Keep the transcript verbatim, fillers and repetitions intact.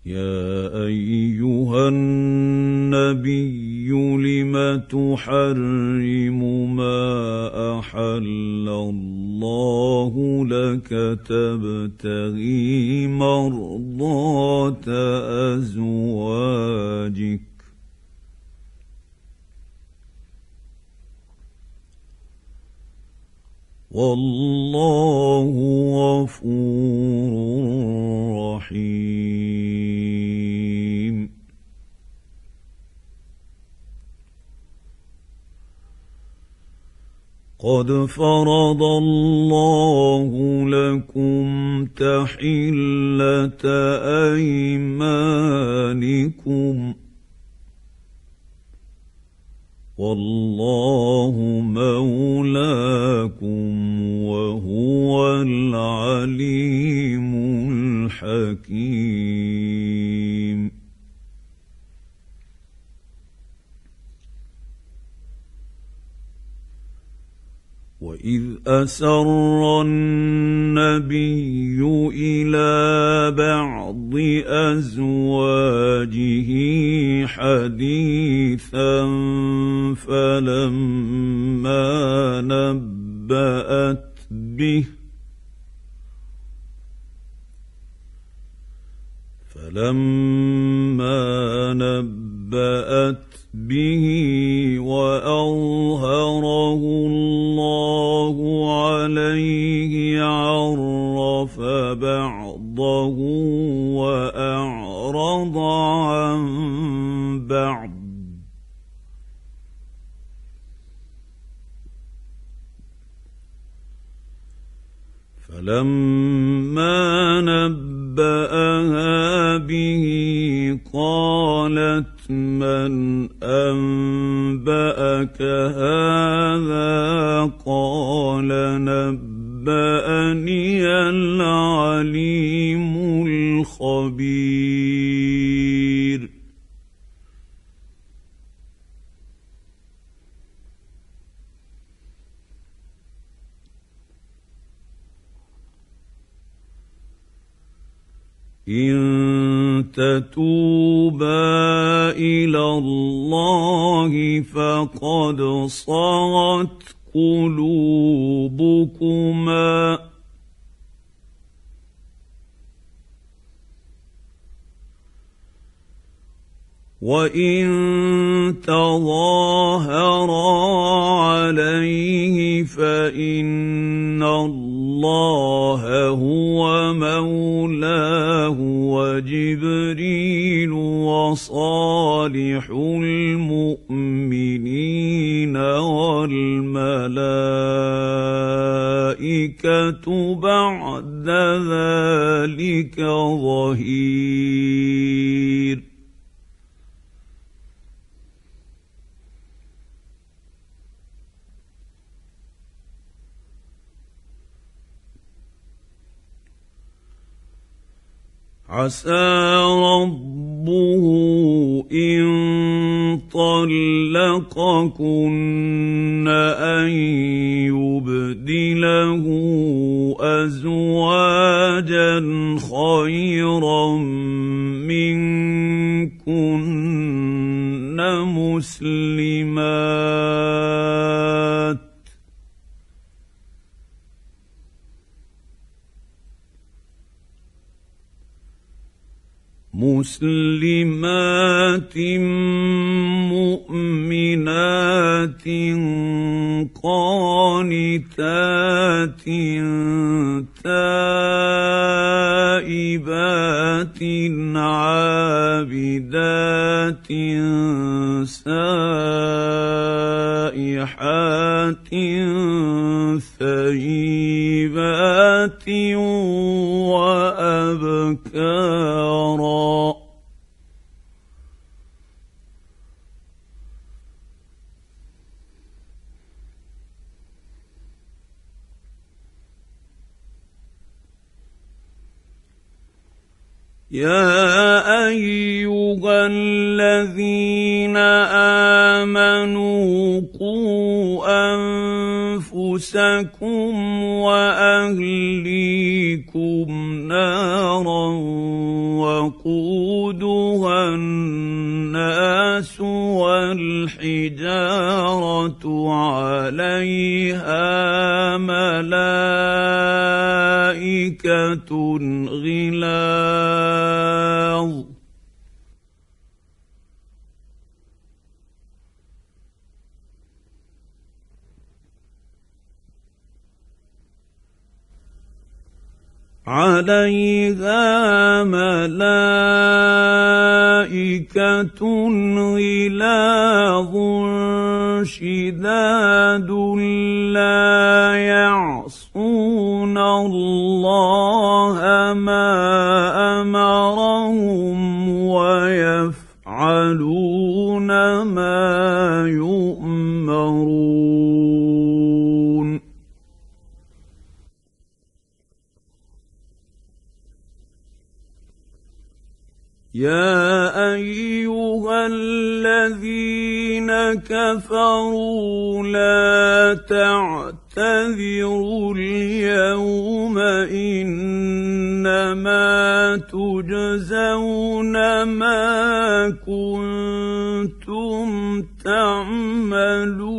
يا أيها النبي لم تحرم ما أحل الله لك تبتغي مرضات أزواجك والله غفور رحيم. قد فرض الله لكم تحلة أيمانكم والله مولاكم وهو العليم الحكيم. وإذ أسر النبي إلى بعض أزواجه حديثا فلما نبأت به فلما نبأت به وأظهره الله عليه عرف بعضه وأعرض عن بعض فلما نبأها به قالت من أنبأك هذا قال نبأني العليم الخبير. إن تتوبا إلى الله فقد صغت قلوبكما وإن تظاهرا عليه فإن الله هو مولاه وجبريل وصالح المؤمنين والملائكة بعد ذلك ظهير. عسى ربه إن طلقكن أن يبدله أزواجا خيرا منكن مسلمات مسلمات مؤمنات قانتات تائبات عابدات سائحات ثيبات وأبكارا. يا أيها الذين آمنوا قوا أنفسكم وأهليكم نارا وقودها الناس والحجارة عليها ملائكة غلاظ عليها ملائكة غلاظ شداد لا يعصون الله ما أمرهم ويفعلون ما يؤمرون يا أيها الذين كفروا لا تعتذروا اليوم إنما تجزون ما كنتم تعملون